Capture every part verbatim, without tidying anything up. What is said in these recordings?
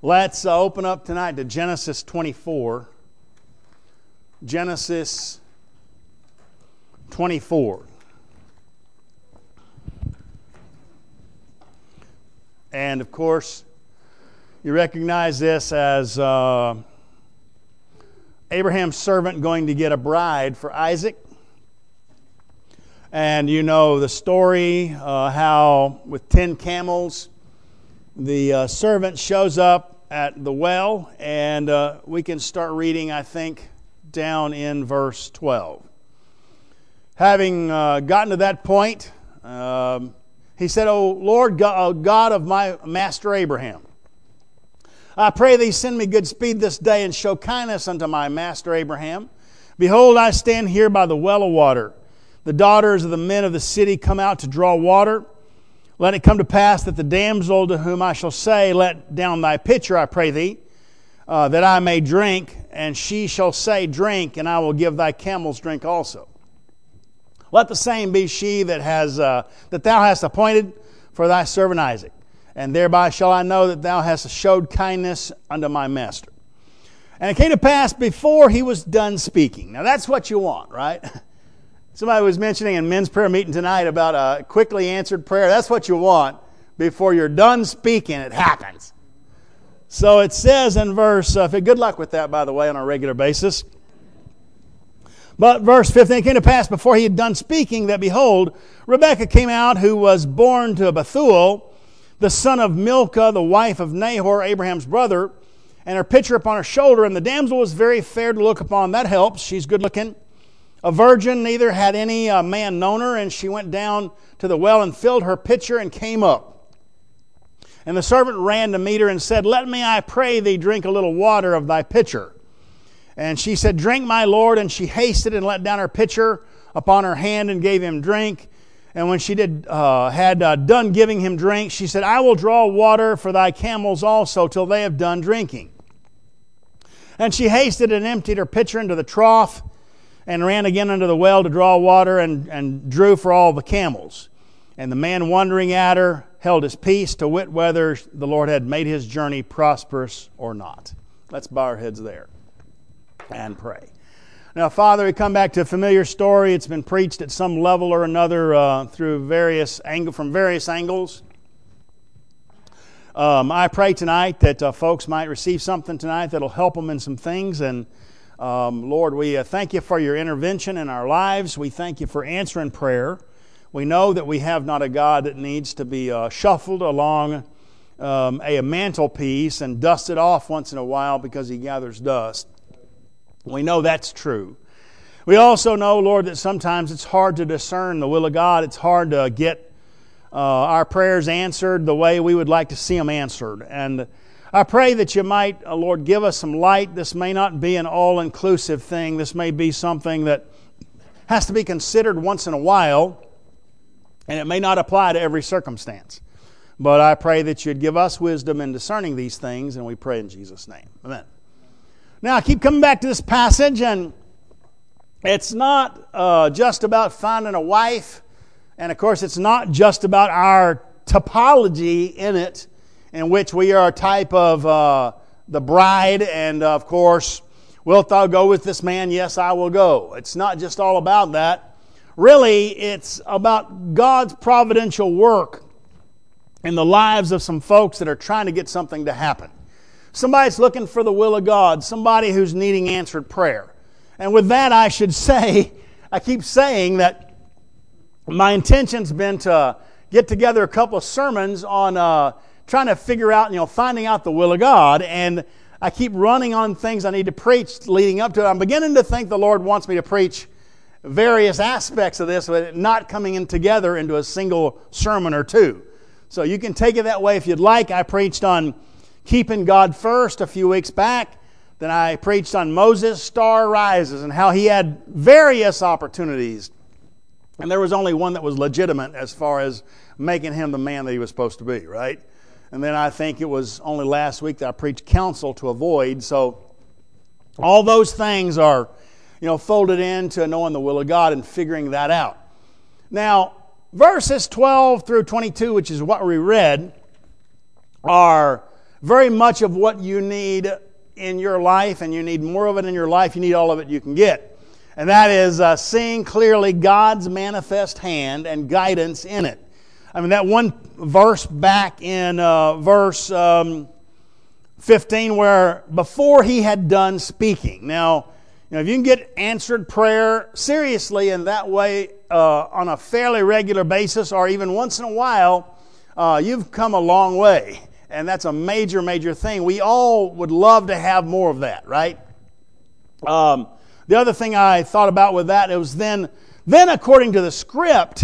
Let's uh, open up tonight to Genesis twenty-four. Genesis twenty-four. And of course, you recognize this as uh, Abraham's servant going to get a bride for Isaac. And you know the story, uh, how with ten camels, the uh, servant shows up at the well, and uh, we can start reading, I think, down in verse twelve. Having uh, gotten to that point, um, he said, O Lord God of my master Abraham, I pray thee send me good speed this day and show kindness unto my master Abraham. Behold, I stand here by the well of water. The daughters of the men of the city come out to draw water. Let it come to pass that the damsel to whom I shall say, let down thy pitcher, I pray thee, uh, that I may drink, and she shall say, drink, and I will give thy camels drink also. Let the same be she that has uh, that thou hast appointed for thy servant Isaac, and thereby shall I know that thou hast showed kindness unto my master. And it came to pass before he was done speaking. Now that's what you want, right? Somebody was mentioning in men's prayer meeting tonight about a quickly answered prayer. That's what you want. Before you're done speaking, it happens. So it says in verse, uh, good luck with that, by the way, on a regular basis. But verse fifteen, it came to pass before he had done speaking that, behold, Rebekah came out, who was born to Bethuel, the son of Milcah, the wife of Nahor, Abraham's brother, and her pitcher upon her shoulder. And the damsel was very fair to look upon. That helps. She's good looking. A virgin, neither had any uh, man known her, and she went down to the well and filled her pitcher and came up. And the servant ran to meet her and said, let me, I pray thee, drink a little water of thy pitcher. And she said, drink, my lord. And she hasted and let down her pitcher upon her hand and gave him drink. And when she did uh, had uh, done giving him drink, she said, I will draw water for thy camels also till they have done drinking. And she hasted and emptied her pitcher into the trough, and ran again unto the well to draw water, and, and drew for all the camels. And the man wondering at her held his peace, to wit whether the Lord had made his journey prosperous or not. Let's bow our heads there and pray. Now, Father, we come back to a familiar story. It's been preached at some level or another uh, through various angle from various angles. Um, I pray tonight that uh, folks might receive something tonight that'll help them in some things. And Um, Lord, we uh, thank you for your intervention in our lives. We thank you for answering prayer. We know that we have not a God that needs to be uh, shuffled along um, a mantelpiece and dusted off once in a while because he gathers dust. We know that's true. We also know, Lord, that sometimes it's hard to discern the will of God. It's hard to get uh, our prayers answered the way we would like to see them answered. And I pray that you might, uh, Lord, give us some light. This may not be an all-inclusive thing. This may be something that has to be considered once in a while, and it may not apply to every circumstance. But I pray that you'd give us wisdom in discerning these things, and we pray in Jesus' name. Amen. Now, I keep coming back to this passage, and it's not uh, just about finding a wife, and of course, it's not just about our topology in it, in which we are a type of uh, the bride, and uh, of course, wilt thou go with this man? Yes, I will go. It's not just all about that. Really, it's about God's providential work in the lives of some folks that are trying to get something to happen. Somebody's looking for the will of God. Somebody who's needing answered prayer. And with that, I should say, I keep saying that my intention's been to get together a couple of sermons on Uh, trying to figure out, you know, finding out the will of God, and I keep running on things I need to preach leading up to it. I'm beginning to think the Lord wants me to preach various aspects of this, but not coming in together into a single sermon or two. So you can take it that way if you'd like. I preached on keeping God first a few weeks back. Then I preached on Moses' star rises and how he had various opportunities, and there was only one that was legitimate as far as making him the man that he was supposed to be, right? And then I think it was only last week that I preached counsel to avoid. So all those things are, you know, folded into knowing the will of God and figuring that out. Now, verses twelve through twenty-two, which is what we read, are very much of what you need in your life, and you need more of it in your life. You need all of it you can get. And that is uh, seeing clearly God's manifest hand and guidance in it. I mean, that one verse back in uh, verse um, fifteen, where before he had done speaking. Now, you know, if you can get answered prayer seriously in that way uh, on a fairly regular basis, or even once in a while, uh, you've come a long way. And that's a major, major thing. We all would love to have more of that, right? Um, the other thing I thought about with that, it was then, then according to the script,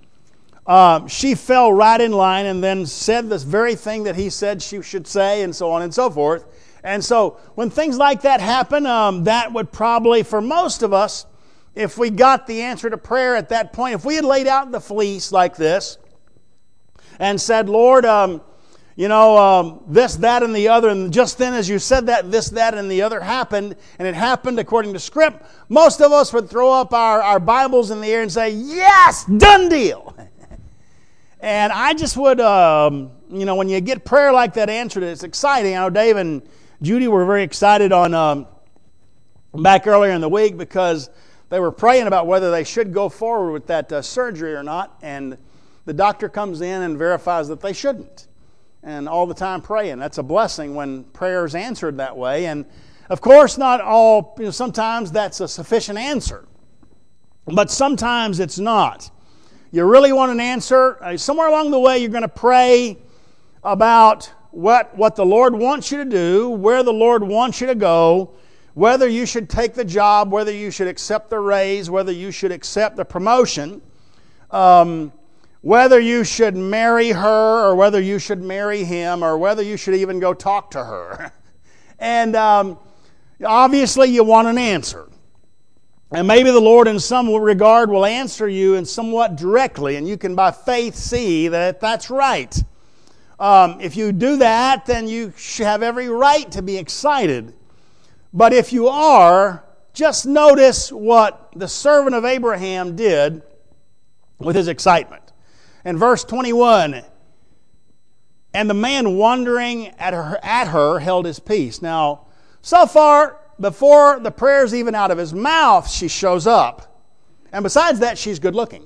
um, she fell right in line and then said this very thing that he said she should say, and so on and so forth. And so when things like that happen, um, that would probably, for most of us, if we got the answer to prayer at that point, if we had laid out the fleece like this and said, Lord, um, you know, um, this, that, and the other, and just then as you said that, this, that, and the other happened, and it happened according to script, most of us would throw up our, our Bibles in the air and say, yes, done deal. And I just would, um, you know, when you get prayer like that answered, it's exciting. I know Dave and Judy were very excited on um, back earlier in the week because they were praying about whether they should go forward with that uh, surgery or not, and the doctor comes in and verifies that they shouldn't. And all the time praying. That's a blessing when prayer is answered that way. And of course, not all, you know, sometimes that's a sufficient answer. But sometimes it's not. You really want an answer, uh, somewhere along the way you're going to pray about what, what the Lord wants you to do, where the Lord wants you to go, whether you should take the job, whether you should accept the raise, whether you should accept the promotion, um, whether you should marry her or whether you should marry him or whether you should even go talk to her. And um, obviously you want an answer. And maybe the Lord in some regard will answer you in somewhat directly, and you can by faith see that that's right. Um, if you do that, then you should have every right to be excited. But if you are, just notice what the servant of Abraham did with his excitement. In verse twenty-one, and the man wondering at her, at her held his peace. Now, so far, before the prayer's even out of his mouth, she shows up. And besides that, she's good looking.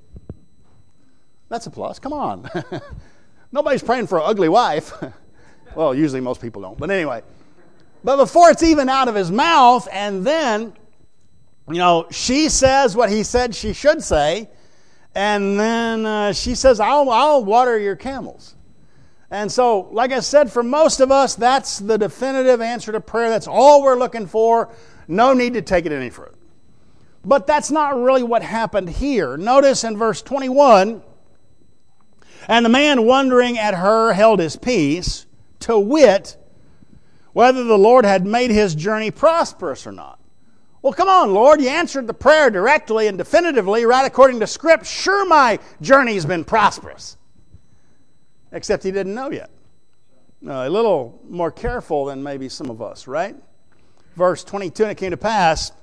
That's a plus. Come on. Nobody's praying for an ugly wife. Well, usually most people don't. But anyway. But before it's even out of his mouth, and then, you know, she says what he said she should say. And then uh, she says, I'll, I'll water your camels. And so, like I said, for most of us, that's the definitive answer to prayer. That's all we're looking for. No need to take it any further. But that's not really what happened here. Notice in verse twenty-one, and the man wondering at her held his peace, to wit, whether the Lord had made his journey prosperous or not. Well, come on, Lord, you answered the prayer directly and definitively, right according to Script. Sure, my journey's been prosperous. Except he didn't know yet. Uh, a little more careful than maybe some of us, right? Verse twenty-two, and it came to pass,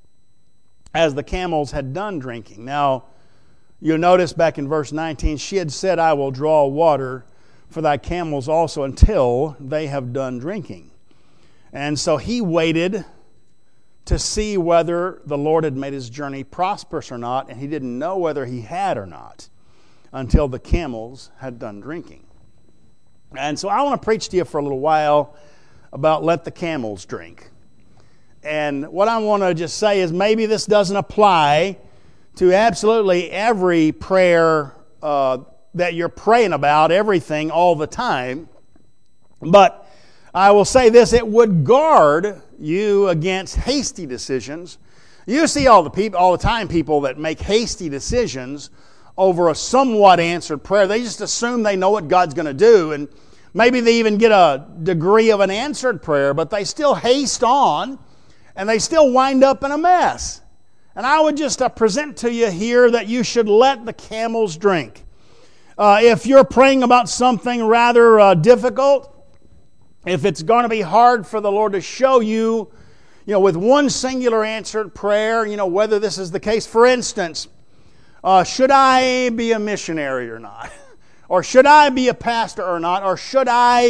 as the camels had done drinking. Now, you'll notice back in verse nineteen, she had said, I will draw water for thy camels also until they have done drinking. And so he waited to see whether the Lord had made his journey prosperous or not, and he didn't know whether he had or not until the camels had done drinking. And so I want to preach to you for a little while about let the camels drink. And what I want to just say is maybe this doesn't apply to absolutely every prayer uh, that you're praying about, everything all the time, but I will say this, it would guard you against hasty decisions. You see all the people, all the time people that make hasty decisions over a somewhat answered prayer. They just assume they know what God's going to do, and maybe they even get a degree of an answered prayer, but they still haste on, and they still wind up in a mess. And I would just uh, present to you here that you should let the camels drink. Uh, if you're praying about something rather uh, difficult, if it's going to be hard for the Lord to show you, you know, with one singular answered prayer, you know, whether this is the case. For instance, uh, should I be a missionary or not? Or should I be a pastor or not? Or should I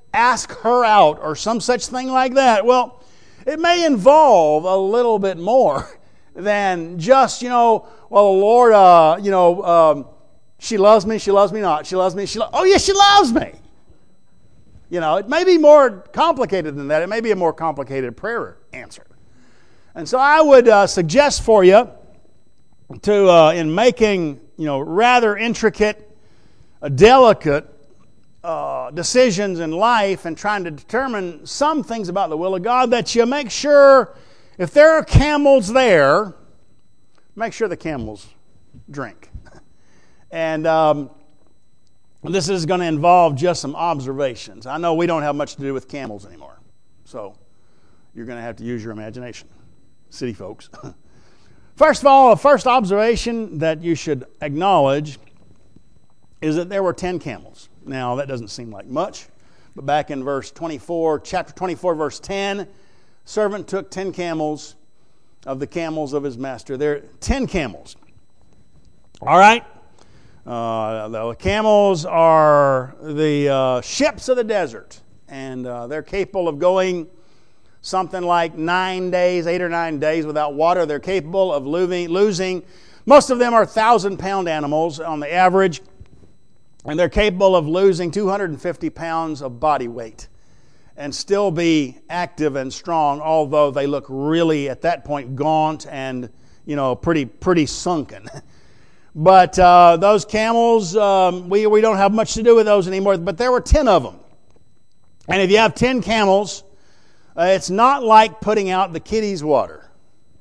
ask her out or some such thing like that. Well, it may involve a little bit more than just, you know, well, the Lord, uh, you know, um, she loves me, she loves me not. She loves me, she loves, oh yes, she loves me. You know, it may be more complicated than that. It may be a more complicated prayer answer. And so I would uh, suggest for you to, uh, in making, you know, rather intricate, uh, delicate uh, decisions in life and trying to determine some things about the will of God, that you make sure if there are camels there, make sure the camels drink. And um, this is going to involve just some observations. I know we don't have much to do with camels anymore, so you're going to have to use your imagination, city folks. First of all, the first observation that you should acknowledge is that there were ten camels. Now, that doesn't seem like much, but back in verse twenty-four, chapter twenty-four, verse ten, servant took ten camels of the camels of his master. There are ten camels. All right? Uh, the camels are the uh, ships of the desert, and uh, they're capable of going something like nine days, eight or nine days without water. They're capable of losing, losing. Most of them are thousand-pound animals on the average, and they're capable of losing two hundred fifty pounds of body weight and still be active and strong, although they look really, at that point, gaunt and, you know, pretty pretty sunken. But uh, those camels, um, we, we don't have much to do with those anymore, but there were ten of them. And if you have ten camels, uh, it's not like putting out the kiddies' water.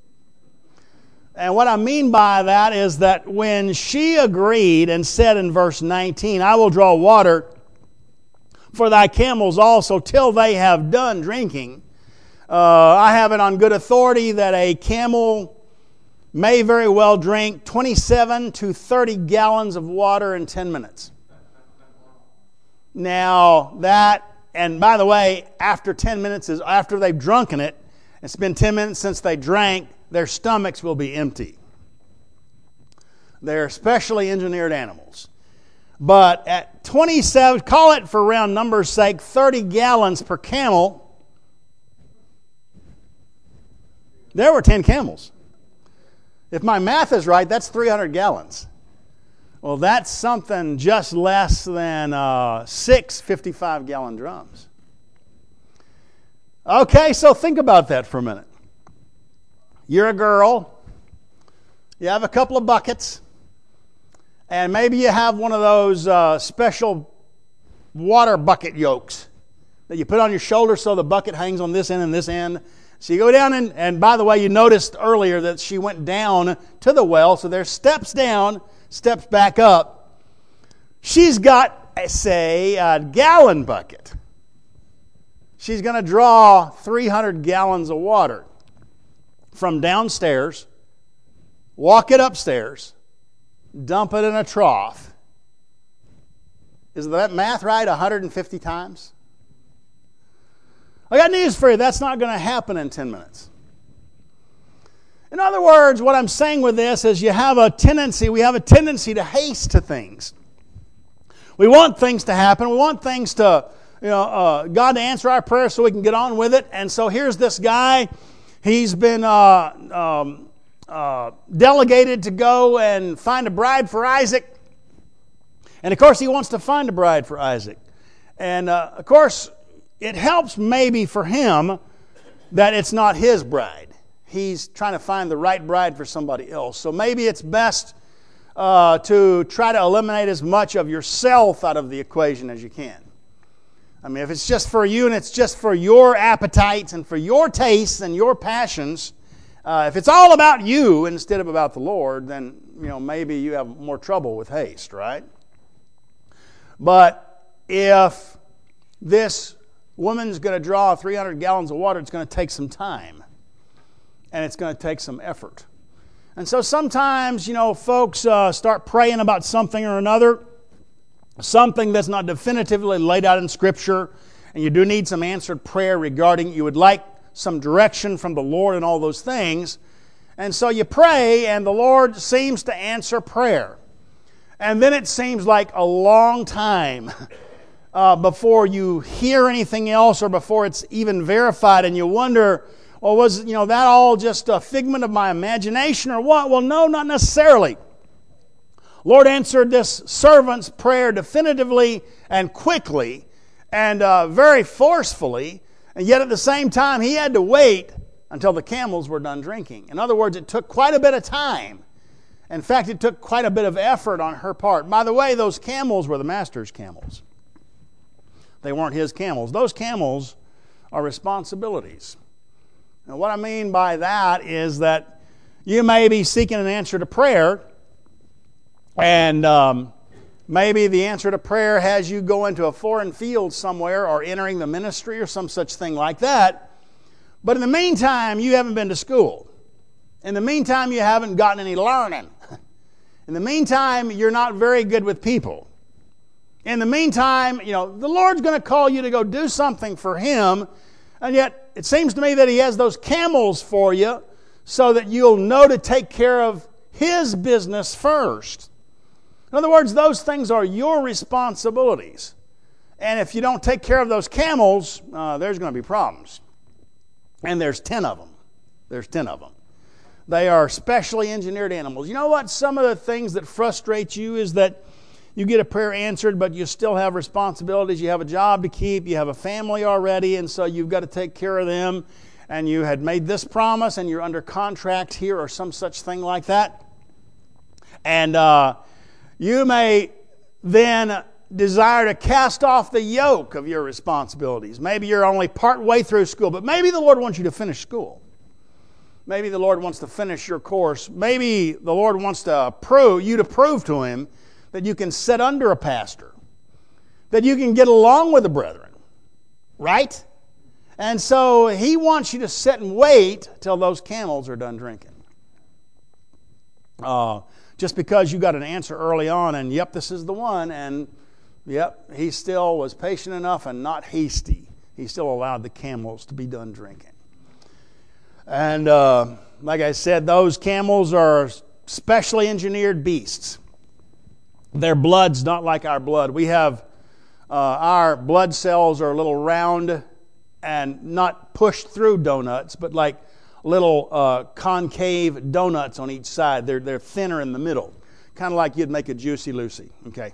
And what I mean by that is that when she agreed and said in verse nineteen, I will draw water for thy camels also till they have done drinking, uh, I have it on good authority that a camel may very well drink twenty-seven to thirty gallons of water in ten minutes. Now that, and by the way, after ten minutes is after they've drunken it, it's been ten minutes since they drank, their stomachs will be empty. They're specially engineered animals. But at twenty-seven, call it for round numbers' sake, thirty gallons per camel, there were ten camels. If my math is right, that's three hundred gallons. Well, that's something just less than uh, six fifty-five gallon drums. Okay, so think about that for a minute. You're a girl. You have a couple of buckets. And maybe you have one of those uh, special water bucket yokes that you put on your shoulder so the bucket hangs on this end and this end. So you go down, and, and by the way, you noticed earlier that she went down to the well. So there's steps down, steps back up. She's got, say, a gallon bucket. She's going to draw three hundred gallons of water from downstairs, walk it upstairs, dump it in a trough. Is that math right? one hundred fifty times? I got news for you. That's not going to happen in ten minutes. In other words, what I'm saying with this is you have a tendency, we have a tendency to haste to things. We want things to happen. We want things to, you know, uh, God to answer our prayers so we can get on with it. And so here's this guy. He's been uh, um, uh, delegated to go and find a bride for Isaac. And of course, he wants to find a bride for Isaac. And uh, of course, it helps maybe for him that it's not his bride. He's trying to find the right bride for somebody else. So maybe it's best uh, to try to eliminate as much of yourself out of the equation as you can. I mean, if it's just for you and it's just for your appetites and for your tastes and your passions, uh, if it's all about you instead of about the Lord, then, you know, maybe you have more trouble with haste, right? But if this woman's going to draw three hundred gallons of water, it's going to take some time. And it's going to take some effort. And so sometimes, you know, folks uh, start praying about something or another, something that's not definitively laid out in Scripture, and you do need some answered prayer regarding it. You would like some direction from the Lord and all those things. And so you pray, and the Lord seems to answer prayer. And then it seems like a long time uh, before you hear anything else or before it's even verified, and you wonder, well, was you know that all just a figment of my imagination or what? Well, no, not necessarily. Lord answered this servant's prayer definitively and quickly and uh, very forcefully, and yet at the same time he had to wait until the camels were done drinking. In other words, it took quite a bit of time. In fact, it took quite a bit of effort on her part. By the way, those camels were the master's camels. They weren't his camels. Those camels are responsibilities. Now, what I mean by that is that you may be seeking an answer to prayer, and um, maybe the answer to prayer has you go into a foreign field somewhere or entering the ministry or some such thing like that. But in the meantime, you haven't been to school. In the meantime, you haven't gotten any learning. In the meantime, you're not very good with people. In the meantime, you know, the Lord's going to call you to go do something for Him, and yet it seems to me that He has those camels for you so that you'll know to take care of His business first. In other words, those things are your responsibilities. And if you don't take care of those camels, uh, there's going to be problems. And there's ten of them. There's ten of them. They are specially engineered animals. You know what? Some of the things that frustrate you is that you get a prayer answered, but you still have responsibilities. You have a job to keep. You have a family already, and so you've got to take care of them. And you had made this promise, and you're under contract here or some such thing like that. And uh, you may then desire to cast off the yoke of your responsibilities. Maybe you're only part way through school, but maybe the Lord wants you to finish school. Maybe the Lord wants to finish your course. Maybe the Lord wants to prove you to prove to Him that you can sit under a pastor, that you can get along with the brethren, right? And so He wants you to sit and wait till those camels are done drinking. Uh, just because you got an answer early on and, yep, this is the one, and yep, he still was patient enough and not hasty. He still allowed the camels to be done drinking. And uh, like I said, those camels are specially engineered beasts. Their blood's not like our blood. We have, uh, our blood cells are a little round and not pushed through donuts, but like little uh, concave donuts on each side. They're, they're thinner in the middle. Kind of like you'd make a Juicy Lucy, okay?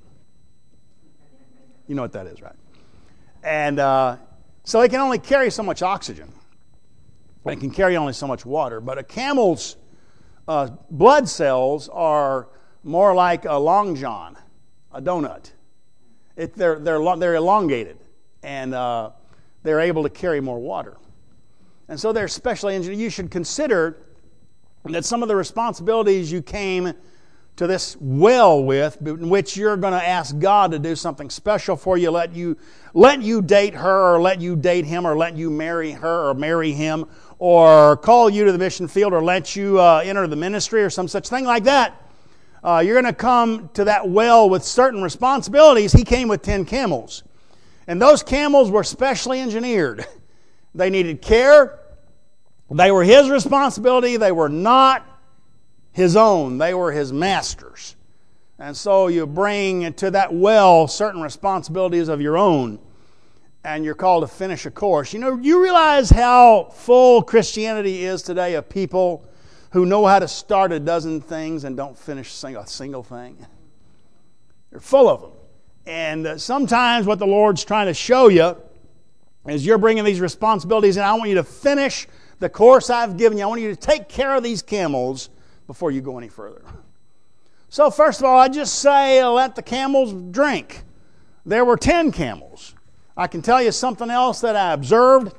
You know what that is, right? And uh, so they can only carry so much oxygen. They can carry only so much water. But a camel's uh, blood cells are more like a long john, a donut. It, they're, they're, they're elongated, and uh, they're able to carry more water. And so they're specially engineered. You should consider that some of the responsibilities you came to this well with, in which you're going to ask God to do something special for you, let you let you date her, or let you date him, or let you marry her or marry him, or call you to the mission field, or let you uh, enter the ministry, or some such thing like that. Uh, you're going to come to that well with certain responsibilities. He came with ten camels. And those camels were specially engineered. They needed care. They were his responsibility. They were not his own. They were his master's. And so you bring to that well certain responsibilities of your own, and you're called to finish a course. You know, you realize how full Christianity is today of people who know how to start a dozen things and don't finish a single thing. They're full of them. And uh, sometimes what the Lord's trying to show you is you're bringing these responsibilities, and I want you to finish the course I've given you. I want you to take care of these camels before you go any further. So first of all, I just say uh, let the camels drink. There were ten camels. I can tell you something else that I observed.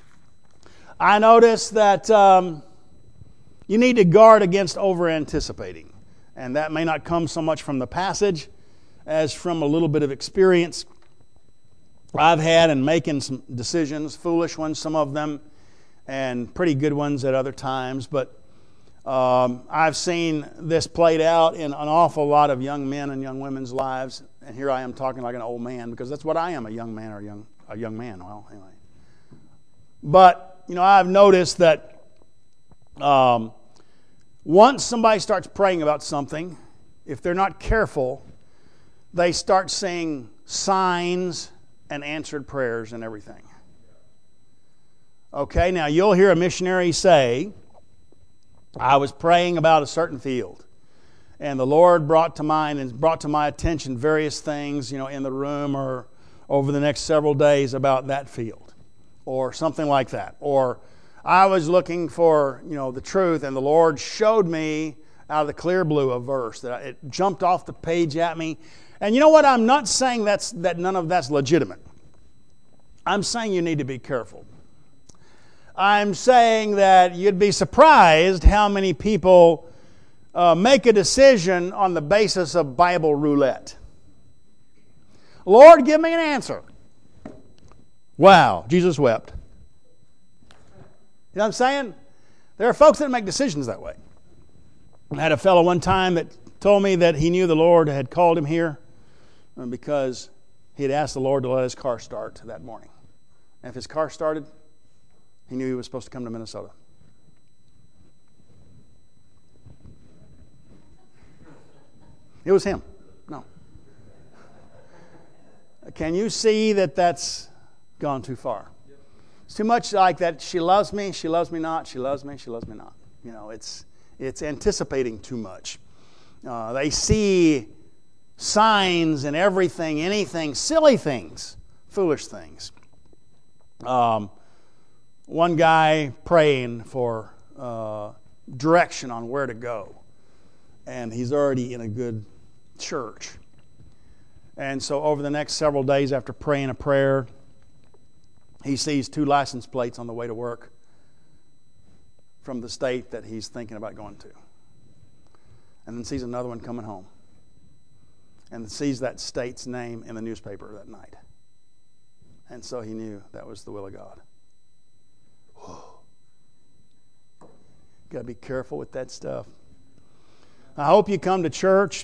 I noticed that um, you need to guard against over-anticipating. And that may not come so much from the passage as from a little bit of experience I've had in making some decisions, foolish ones, some of them, and pretty good ones at other times. But um, I've seen this played out in an awful lot of young men and young women's lives. And here I am talking like an old man, because that's what I am, a young man or a young, a young man. Well, anyway. But, you know, I've noticed that um, once somebody starts praying about something, if they're not careful, they start saying signs and answered prayers and everything. Okay, now you'll hear a missionary say, I was praying about a certain field, and the Lord brought to mind and brought to my attention various things, you know, in the room or over the next several days about that field, or something like that. Or I was looking for, you know, the truth, and the Lord showed me out of the clear blue a verse that it jumped off the page at me. And you know what? I'm not saying that's that none of that's legitimate. I'm saying you need to be careful. I'm saying that you'd be surprised how many people uh, make a decision on the basis of Bible roulette. Lord, give me an answer. Wow, Jesus wept. You know what I'm saying? There are folks that make decisions that way. I had a fellow one time that told me that he knew the Lord had called him here because he had asked the Lord to let his car start that morning. And if his car started, he knew he was supposed to come to Minnesota. It was him. No. Can you see that that's gone too far? It's too much like that. She loves me, she loves me not, she loves me, she loves me not. You know, it's it's anticipating too much. Uh, they see signs and everything, anything, silly things, foolish things. Um, one guy praying for uh, direction on where to go, and he's already in a good church. And so over the next several days after praying a prayer, he sees two license plates on the way to work from the state that he's thinking about going to. And then sees another one coming home. And sees that state's name in the newspaper that night. And so he knew that was the will of God. Whoa. Got to be careful with that stuff. I hope you come to church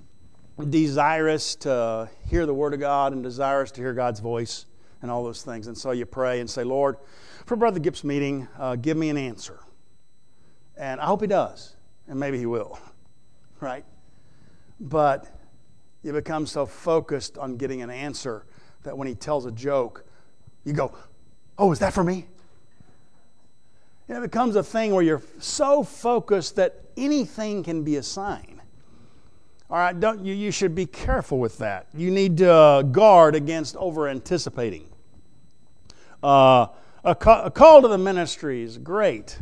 desirous to hear the Word of God and desirous to hear God's voice and all those things. And so you pray and say, Lord, for Brother Gipp's meeting, uh, give me an answer. And I hope he does. And maybe he will. Right? But you become so focused on getting an answer that when he tells a joke, you go, oh, is that for me? And it becomes a thing where you're so focused that anything can be a sign. All right, don't you? You should be careful with that. You need to uh, guard against over-anticipating. Uh, a, ca- a call to the ministry is great,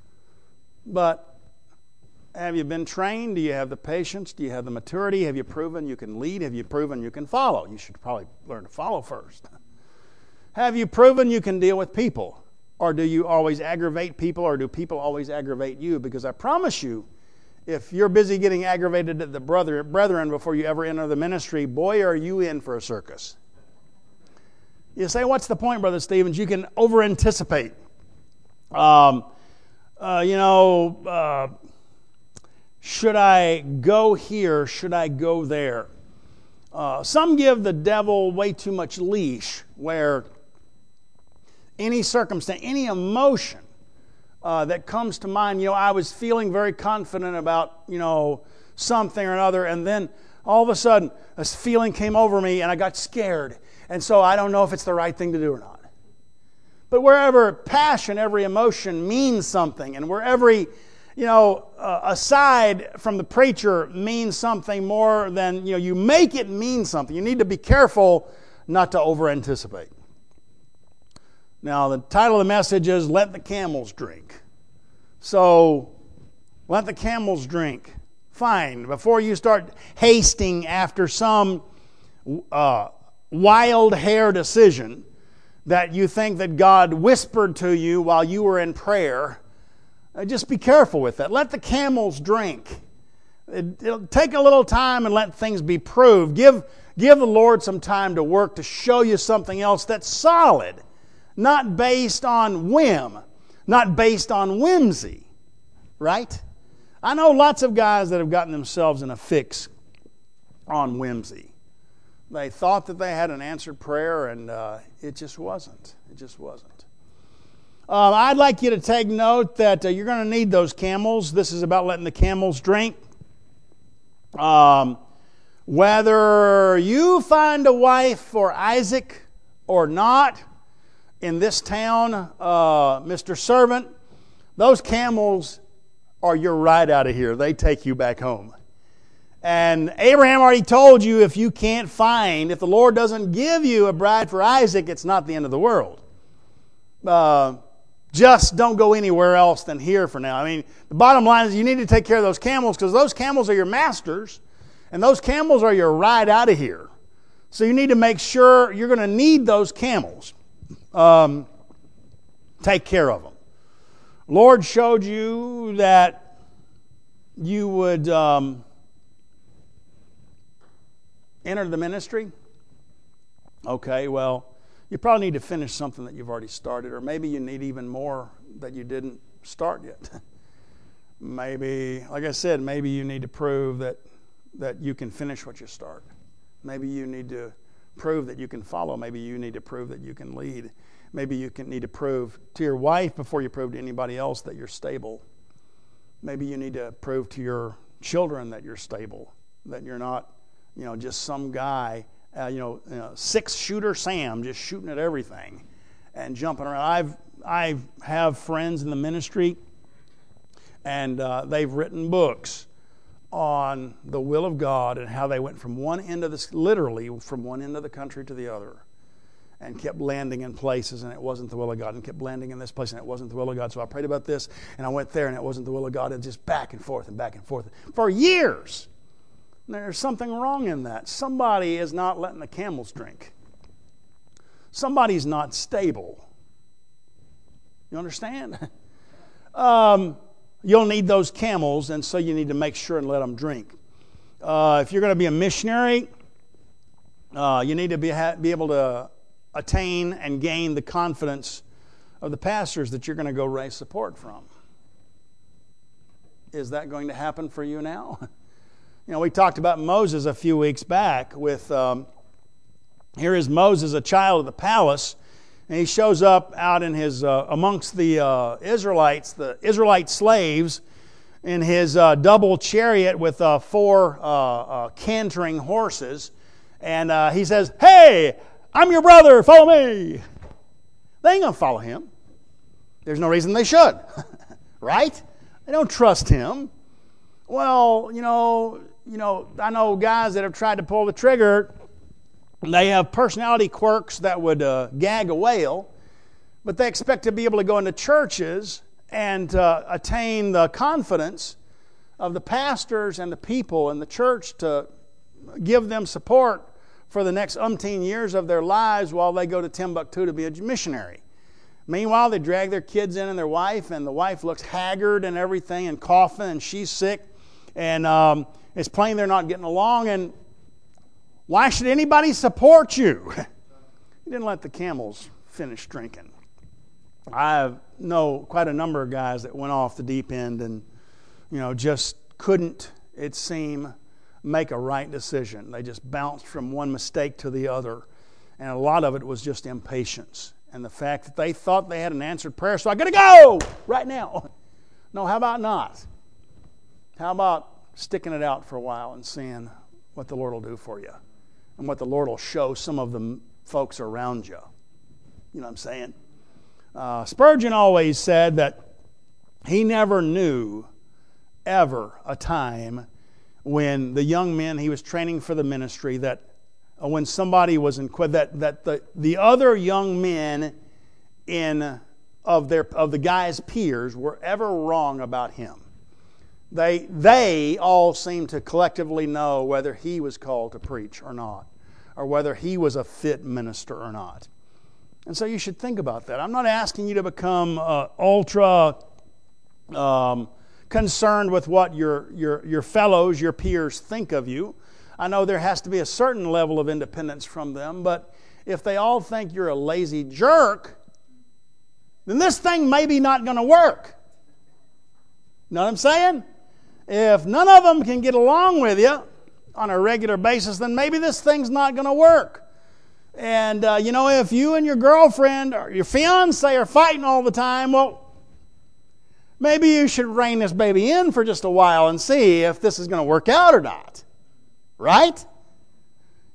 but have you been trained? Do you have the patience? Do you have the maturity? Have you proven you can lead? Have you proven you can follow? You should probably learn to follow first. Have you proven you can deal with people? Or do you always aggravate people, or do people always aggravate you? Because I promise you, if you're busy getting aggravated at the brother, brethren before you ever enter the ministry, boy, are you in for a circus. You say, what's the point, Brother Stevens? You can over-anticipate. Um, uh, you know, uh, should I go here? Should I go there? Uh, some give the devil way too much leash, where any circumstance, any emotion uh, that comes to mind, you know, I was feeling very confident about, you know, something or another, and then all of a sudden, this feeling came over me, and I got scared. And so I don't know if it's the right thing to do or not. But wherever passion, every emotion means something, and where every, you know, uh, aside from the preacher means something more than, you know, you make it mean something. You need to be careful not to over-anticipate. Now, the title of the message is Let the Camels Drink. So, let the camels drink. Fine. Before you start hasting after some uh, wild hair decision that you think that God whispered to you while you were in prayer, uh, just be careful with that. Let the camels drink. It, it'll take a little time and let things be proved. Give, give the Lord some time to work to show you something else that's solid, not based on whim, not based on whimsy, right? I know lots of guys that have gotten themselves in a fix on whimsy. They thought that they had an answered prayer, and uh, it just wasn't. It just wasn't. Um, I'd like you to take note that uh, you're going to need those camels. This is about letting the camels drink. Um, Whether you find a wife for Isaac or not in this town, uh, Mister Servant, those camels are your ride out of here. They take you back home. And Abraham already told you, if you can't find, if the Lord doesn't give you a bride for Isaac, it's not the end of the world. Uh, just don't go anywhere else than here for now. I mean, the bottom line is you need to take care of those camels, because those camels are your masters, and those camels are your ride out of here. So you need to make sure you're going to need those camels. Um, take care of them. Lord showed you that you would um, enter the ministry. Okay, well, you probably need to finish something that you've already started, or maybe you need even more that you didn't start yet. Maybe, like I said, maybe you need to prove that, that you can finish what you start. Maybe you need to prove that you can follow. Maybe you need to prove that you can lead. Maybe you can need to prove to your wife before you prove to anybody else that you're stable. Maybe you need to prove to your children that you're stable, that you're not, you know, just some guy, uh, you know, you know, six-shooter Sam just shooting at everything and jumping around. I've I have friends in the ministry, and uh, they've written books on the will of God and how they went from one end of this, literally from one end of the country to the other, and kept landing in places and it wasn't the will of God, and kept landing in this place and it wasn't the will of God. So I prayed about this and I went there and it wasn't the will of God, and just back and forth and back and forth for years. And there's something wrong in that. Somebody is not letting the camels drink. Somebody's not stable. You understand? um, you'll need those camels, and so you need to make sure and let them drink. Uh, if you're going to be a missionary, uh, you need to be, ha- be able to attain and gain the confidence of the pastors that you're going to go raise support from. Is that going to happen for you now? You know, we talked about Moses a few weeks back with, um, here is Moses, a child of the palace, and he shows up out in his, uh, amongst the uh, Israelites, the Israelite slaves, in his uh, double chariot with uh, four uh, uh, cantering horses, and uh, he says, "Hey, I'm your brother, follow me." They ain't going to follow him. There's no reason they should, right? They don't trust him. Well, you know, you know, I know guys that have tried to pull the trigger. They have personality quirks that would uh, gag a whale, but they expect to be able to go into churches and uh, attain the confidence of the pastors and the people in the church to give them support for the next umpteen years of their lives while they go to Timbuktu to be a missionary. Meanwhile, they drag their kids in and their wife, and the wife looks haggard and everything and coughing, and she's sick, and um, it's plain they're not getting along. And why should anybody support you? You didn't let the camels finish drinking. I know quite a number of guys that went off the deep end and, you know, just couldn't, it seemed, make a right decision. They just bounced from one mistake to the other. And a lot of it was just impatience. And the fact that they thought they had an answered prayer, so I got to go right now. No, how about not? How about sticking it out for a while and seeing what the Lord will do for you? And what the Lord will show some of the folks around you. You know what I'm saying? Uh, Spurgeon always said that he never knew ever a time when the young men he was training for the ministry, that uh, when somebody was in that that the the other young men in of their of the guy's peers were ever wrong about him. They they all seemed to collectively know whether he was called to preach or not, or whether he was a fit minister or not. And so you should think about that. I'm not asking you to become uh, ultra um, concerned with what your, your, your fellows, your peers think of you. I know there has to be a certain level of independence from them, but if they all think you're a lazy jerk, then this thing may be not going to work. Know what I'm saying? If none of them can get along with you on a regular basis, then maybe this thing's not going to work. And, uh, you know, if you and your girlfriend or your fiance are fighting all the time, well, maybe you should rein this baby in for just a while and see if this is going to work out or not. Right?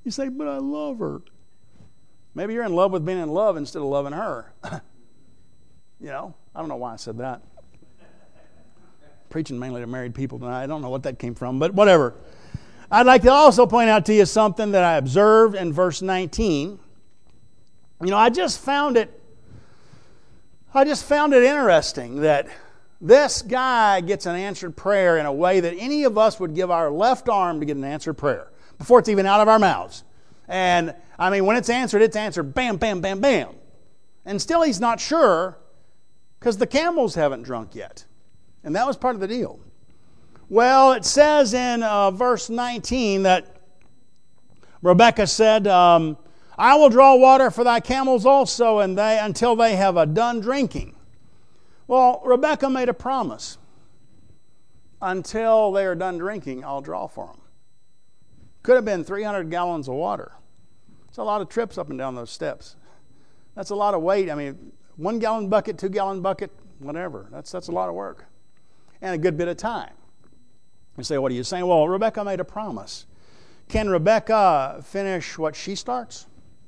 You say, but I love her. Maybe you're in love with being in love instead of loving her. You know, I don't know why I said that. Preaching mainly to married people tonight. I don't know what that came from, but whatever. I'd like to also point out to you something that I observed in verse nineteen. You know, I just found it, I just found it interesting that this guy gets an answered prayer in a way that any of us would give our left arm to get an answered prayer before it's even out of our mouths. And, I mean, when it's answered, it's answered bam, bam, bam, bam. And still he's not sure because the camels haven't drunk yet. And that was part of the deal. Well, it says in uh, verse nineteen that Rebekah said, um, I will draw water for thy camels also, and they until they have a done drinking. Well, Rebekah made a promise. Until they are done drinking, I'll draw for them. Could have been three hundred gallons of water. It's a lot of trips up and down those steps. That's a lot of weight. I mean, one gallon bucket, two gallon bucket, whatever. That's, that's a lot of work. And a good bit of time. You say, what are you saying? Well, Rebekah made a promise. Can Rebekah finish what she starts?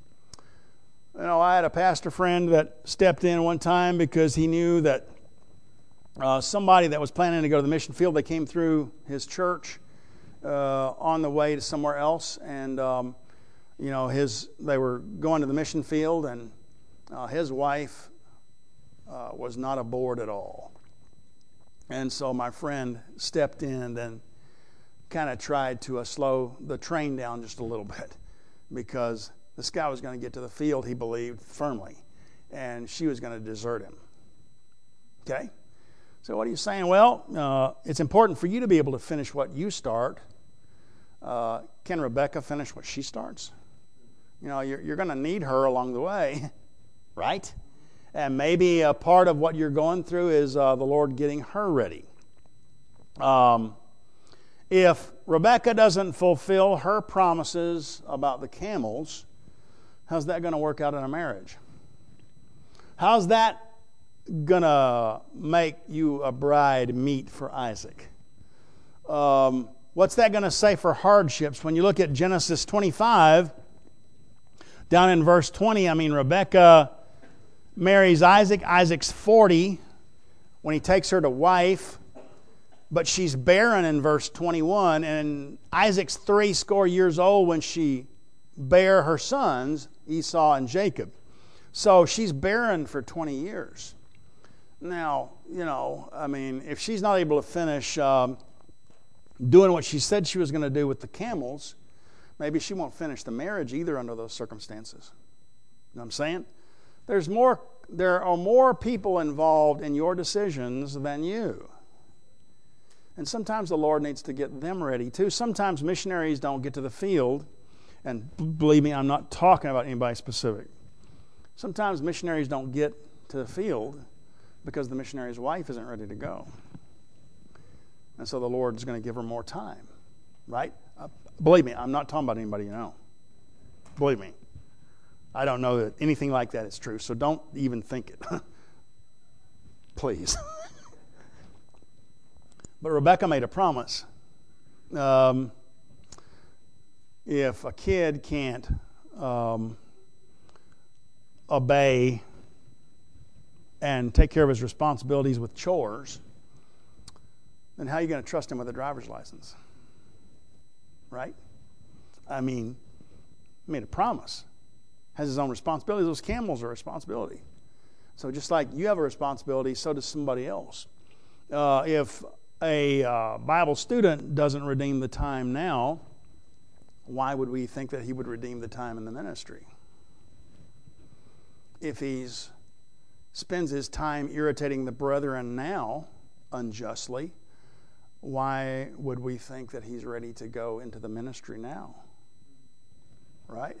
You know, I had a pastor friend that stepped in one time because he knew that uh, somebody that was planning to go to the mission field, they came through his church uh, on the way to somewhere else. And, um, you know, his they were going to the mission field, and uh, his wife uh, was not aboard at all. And so my friend stepped in and kind of tried to uh, slow the train down just a little bit because this guy was going to get to the field, he believed, firmly, and she was going to desert him. Okay? So what are you saying? Well, uh, it's important for you to be able to finish what you start. Uh, can Rebekah finish what she starts? You know, you're, you're going to need her along the way, right? And maybe a part of what you're going through is uh, the Lord getting her ready. Um, if Rebekah doesn't fulfill her promises about the camels, how's that going to work out in a marriage? How's that going to make you a bride meet for Isaac? Um, what's that going to say for hardships? When you look at Genesis twenty-five, down in verse twenty, I mean, Rebekah marries Isaac. Isaac's forty when he takes her to wife, but she's barren in verse twenty-one, and Isaac's three score years old when she bear her sons, Esau and Jacob. So she's barren for twenty years. Now, you know, I mean, if she's not able to finish um, doing what she said she was going to do with the camels, maybe she won't finish the marriage either under those circumstances. You know what I'm saying? There's more, there are more people involved in your decisions than you. And sometimes the Lord needs to get them ready too. Sometimes missionaries don't get to the field. And believe me, I'm not talking about anybody specific. Sometimes missionaries don't get to the field because the missionary's wife isn't ready to go. And so the Lord's going to give her more time, right? Uh, believe me, I'm not talking about anybody you know. Believe me. I don't know that anything like that is true, so don't even think it. Please. But Rebekah made a promise. Um, if a kid can't um, obey and take care of his responsibilities with chores, then how are you going to trust him with a driver's license? Right? I mean, he made a promise. Has his own responsibilities. Those camels are a responsibility. So just like you have a responsibility, so does somebody else. Uh, if a uh, Bible student doesn't redeem the time now, why would we think that he would redeem the time in the ministry? If he spends his time irritating the brethren now unjustly, why would we think that he's ready to go into the ministry now? Right?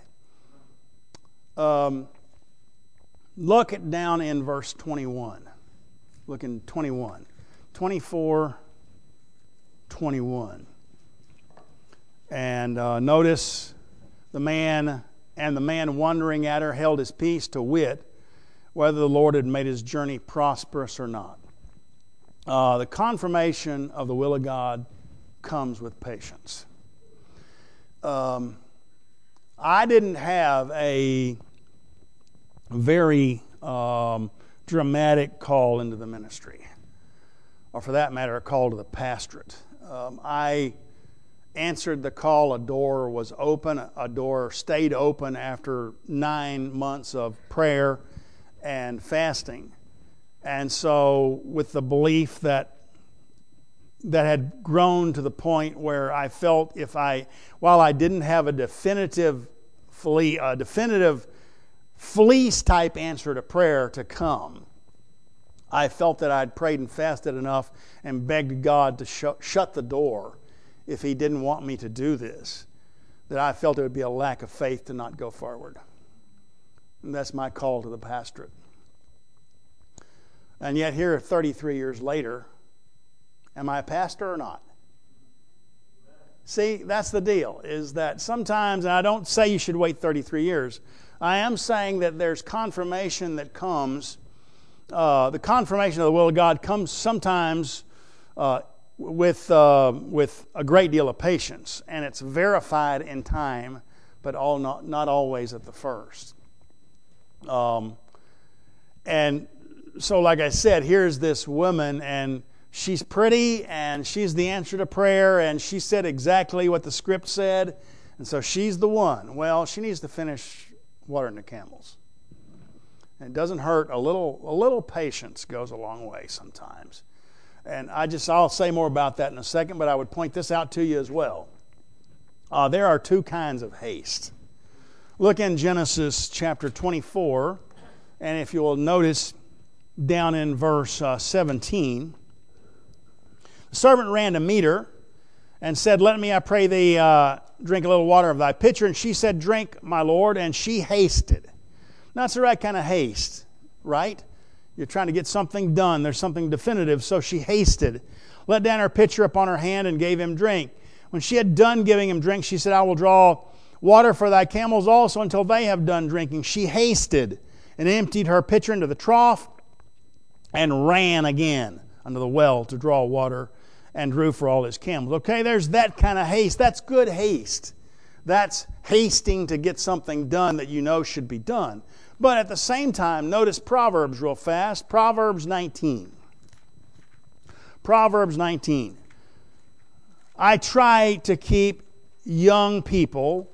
Um, look at down in verse twenty-one. Look in twenty-one. twenty-four, twenty-one. And uh, notice the man, and the man wondering at her held his peace, to wit, whether the Lord had made his journey prosperous or not. Uh, the confirmation of the will of God comes with patience. Um, I didn't have a very um, dramatic call into the ministry, or for that matter, a call to the pastorate. Um, I answered the call. A door was open. A door stayed open after nine months of prayer and fasting. And so with the belief that that had grown to the point where I felt if I, while I didn't have a definitive flee, a definitive fleece type answer to prayer to come, I felt that I'd prayed and fasted enough and begged God to sh- shut the door if He didn't want me to do this, that I felt it would be a lack of faith to not go forward. And that's my call to the pastorate. And yet here, thirty-three years later, am I a pastor or not? See, that's the deal, is that sometimes, and I don't say you should wait thirty-three years, I am saying that there's confirmation that comes, uh, the confirmation of the will of God comes sometimes uh, with, uh, with a great deal of patience, and it's verified in time, but all not, not always at the first. Um, and so like I said, here's this woman, and she's pretty, and she's the answer to prayer, and she said exactly what the script said, and so she's the one. Well, she needs to finish watering the camels. And it doesn't hurt. A little, a little patience goes a long way sometimes. And I just, I'll say more about that in a second, but I would point this out to you as well. Uh, there are two kinds of haste. Look in Genesis chapter twenty-four, and if you will notice down in verse uh, seventeen, the servant ran to meet her and said, "Let me, I pray thee, uh, drink a little water of thy pitcher." And she said, "Drink, my lord." And she hasted. Now, that's the right kind of haste, right? You're trying to get something done. There's something definitive. So she hasted, let down her pitcher upon her hand, and gave him drink. When she had done giving him drink, she said, "I will draw water for thy camels also until they have done drinking." She hasted and emptied her pitcher into the trough and ran again unto the well to draw water, and drew for all his camels. Okay, there's that kind of haste. That's good haste. That's hasting to get something done that you know should be done. But at the same time, notice Proverbs real fast. Proverbs nineteen. Proverbs nineteen. I try to keep young people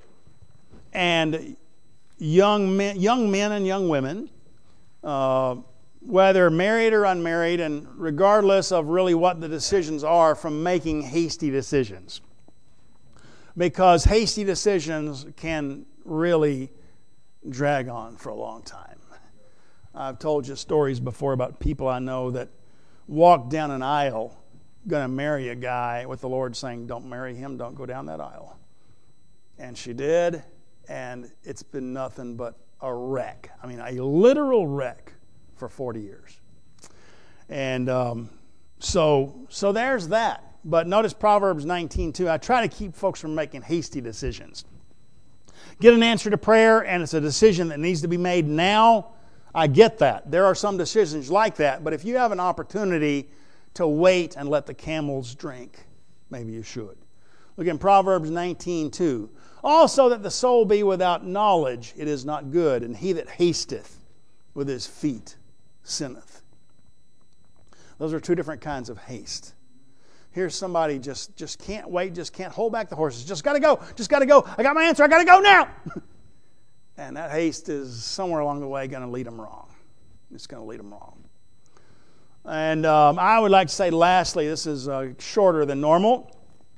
and young men, young men and young women, uh, whether married or unmarried, and regardless of really what the decisions are, from making hasty decisions. Because hasty decisions can really drag on for a long time. I've told you stories before about people I know that walked down an aisle going to marry a guy with the Lord saying, "Don't marry him, don't go down that aisle." And she did, and it's been nothing but a wreck. I mean, a literal wreck for forty years. And um, so so there's that. But notice Proverbs nineteen two. I try to keep folks from making hasty decisions. Get an answer to prayer, and it's a decision that needs to be made now. I get that. There are some decisions like that. But if you have an opportunity to wait and let the camels drink, maybe you should. Look in Proverbs nineteen two. Also that the soul be without knowledge, it is not good, and he that hasteth with his feet sinneth. Those are two different kinds of haste. Here's somebody just, just can't wait, just can't hold back the horses. Just got to go, just got to go. I got my answer, I got to go now. And that haste is somewhere along the way going to lead them wrong. It's going to lead them wrong. And um, I would like to say lastly, this is uh, shorter than normal.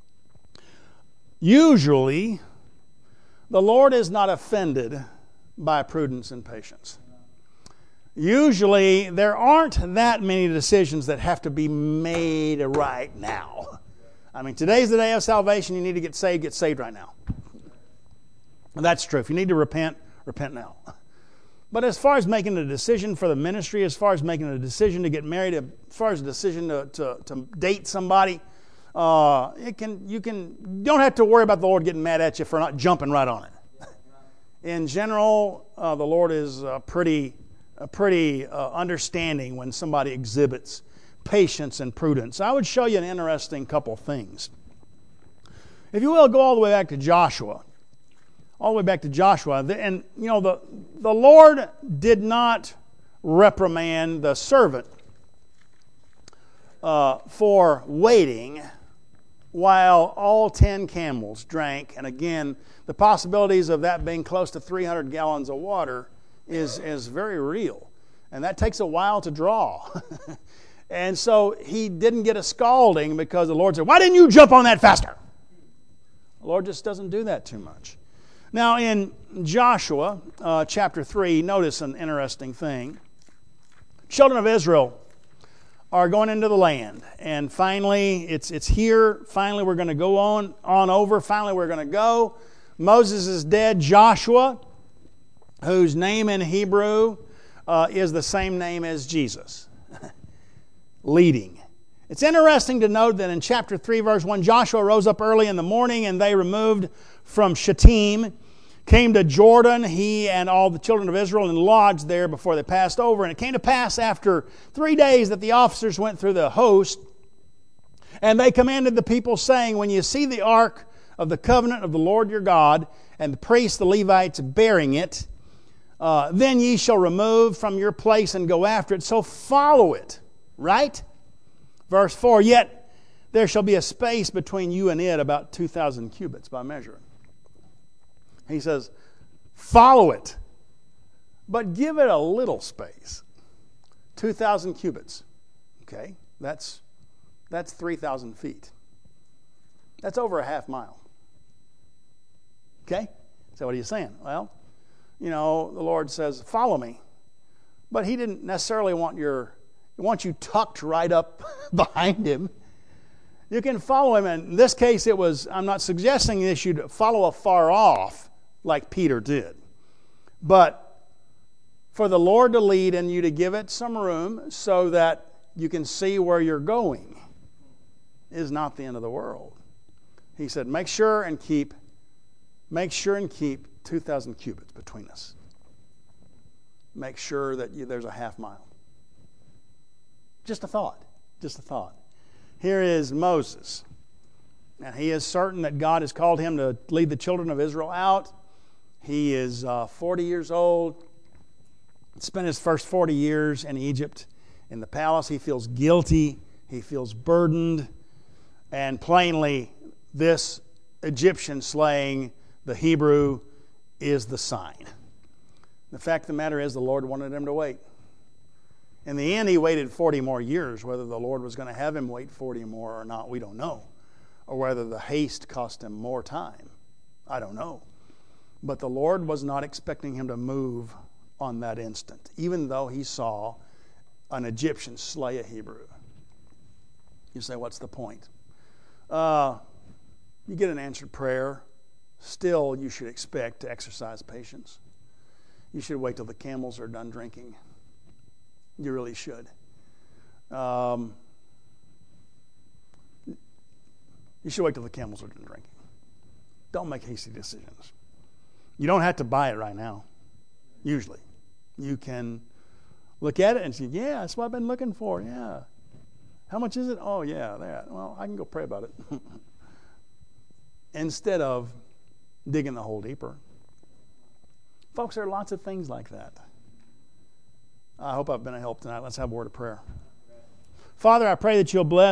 Usually, the Lord is not offended by prudence and patience. Usually, there aren't that many decisions that have to be made right now. I mean, today's the day of salvation. You need to get saved, get saved right now. And that's true. If you need to repent, repent now. But as far as making a decision for the ministry, as far as making a decision to get married, as far as a decision to, to, to date somebody, uh, it can you can you don't have to worry about the Lord getting mad at you for not jumping right on it. In general, uh, the Lord is uh, pretty... pretty uh, understanding when somebody exhibits patience and prudence. I would show you an interesting couple things. If you will, go all the way back to Joshua. all the way back to Joshua. And, you know, the, the Lord did not reprimand the servant uh, for waiting while all ten camels drank. And again, the possibilities of that being close to three hundred gallons of water is, is very real. And that takes a while to draw. And so he didn't get a scalding because the Lord said, why didn't you jump on that faster? The Lord just doesn't do that too much. Now in Joshua uh, chapter three, notice an interesting thing. Children of Israel are going into the land. And finally, it's it's here. Finally, we're going to go on, on over. Finally, we're going to go. Moses is dead. Joshua, whose name in Hebrew uh, is the same name as Jesus. Leading. It's interesting to note that in chapter three, verse one, Joshua rose up early in the morning, and they removed from Shittim, came to Jordan, he and all the children of Israel, and lodged there before they passed over. And it came to pass after three days that the officers went through the host, and they commanded the people, saying, when you see the ark of the covenant of the Lord your God, and the priests, the Levites, bearing it, uh, then ye shall remove from your place and go after it. So follow it. Right? Verse four, yet there shall be a space between you and it about two thousand cubits by measuring. He says, follow it, but give it a little space. two thousand cubits. Okay, that's, that's three thousand feet. That's over a half mile. Okay? So what are you saying? Well, you know, the Lord says, follow me. But He didn't necessarily want your He wants you tucked right up behind Him. You can follow Him. And in this case, it was, I'm not suggesting this you'd follow afar off like Peter did. But for the Lord to lead and you to give it some room so that you can see where you're going is not the end of the world. He said, make sure and keep, make sure and keep two thousand cubits between us. Make sure that you, there's a half mile. Just a thought. Just a thought. Here is Moses. And he is certain that God has called him to lead the children of Israel out. He is uh, forty years old. Spent his first forty years in Egypt in the palace. He feels guilty. He feels burdened. And plainly, this Egyptian slaying the Hebrew is the sign. The fact of the matter is the Lord wanted him to wait. In the end, he waited forty more years. Whether the Lord was going to have him wait forty more or not, we don't know. Or whether the haste cost him more time, I don't know. But the Lord was not expecting him to move on that instant, even though he saw an Egyptian slay a Hebrew. You say, what's the point? Uh, you get an answered prayer. Still, you should expect to exercise patience. You should wait till the camels are done drinking. You really should. Um, you should wait till the camels are done drinking. Don't make hasty decisions. You don't have to buy it right now, usually. You can look at it and say, yeah, that's what I've been looking for, yeah. How much is it? Oh, yeah, that. Well, I can go pray about it. Instead of digging the hole deeper. Folks, there are lots of things like that. I hope I've been a help tonight. Let's have a word of prayer. Father, I pray that you'll bless